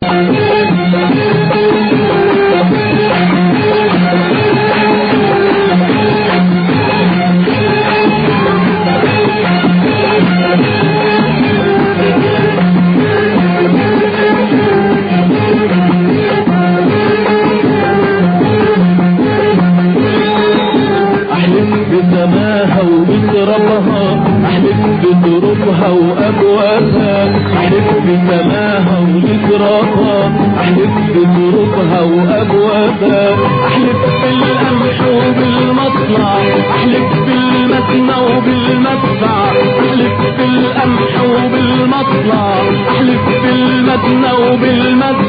بسماها وبترابها، احلف بترابها وابوابها، احلف بسماها وبترابها، احلف بترابها وابوابها، احلف بالقمح وبالمطلع، احلف بالمسنى وبالمدفع، احلف بالقمح وبالمطلع، احلف بالمسنى وبالمدفع.